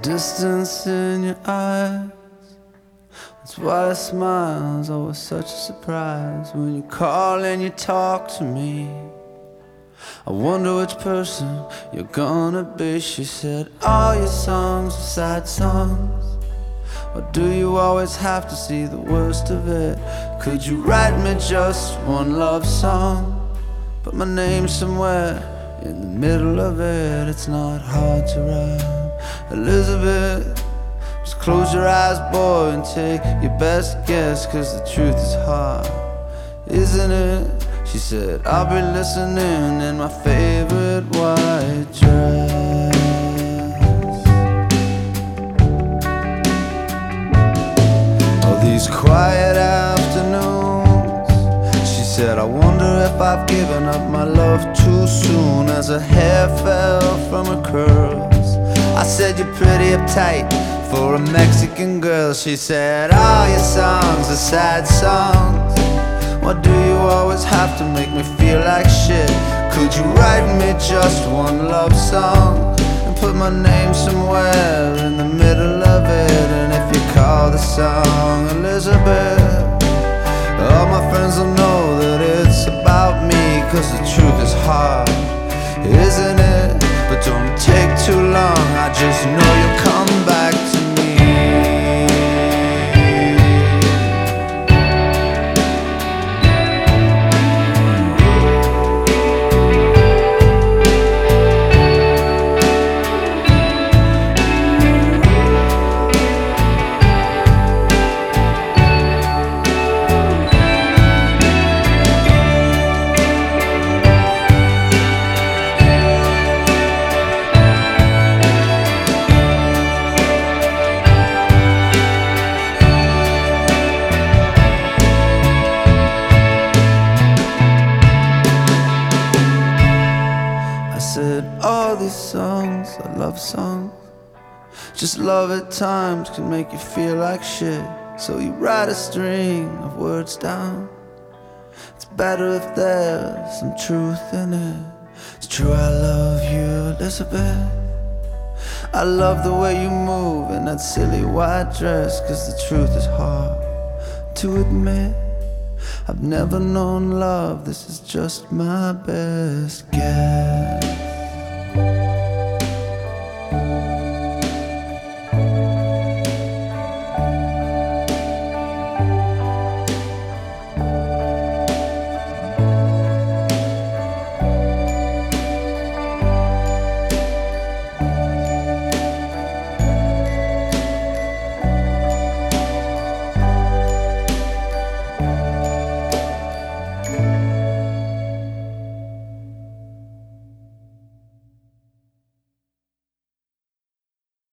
distance in your eyes. That's why a smile's always such a surprise. When you call and you talk to me, I wonder which person you're gonna be. She said, all your songs are sad songs. Or do you always have to see the worst of it? Could you write me just one love song? Put my name somewhere in the middle of it. It's not hard to write. Elizabeth, just close your eyes, boy, and take your best guess, 'cause the truth is hard, isn't it? She said, I'll be listening in my favorite white dress. All these quiet afternoons, she said, I wonder if I've given up my love too soon, as her hair fell from her curls. I said, you're pretty uptight for a Mexican girl. She said, all your songs are sad songs. Why do you always have to make me feel like shit? Could you write me just one love song and put my name somewhere in the middle of it? And if you call the song Elizabeth, all my friends will know that it's about me, 'cause the truth is hard, isn't it? But don't take too long, I just know you'll come back to me. All these songs are love songs. Just love at times can make you feel like shit, so you write a string of words down. It's better if there's some truth in it. It's true, I love you, Elizabeth. I love the way you move in that silly white dress, 'cause the truth is hard to admit. I've never known love, this is just my best guess.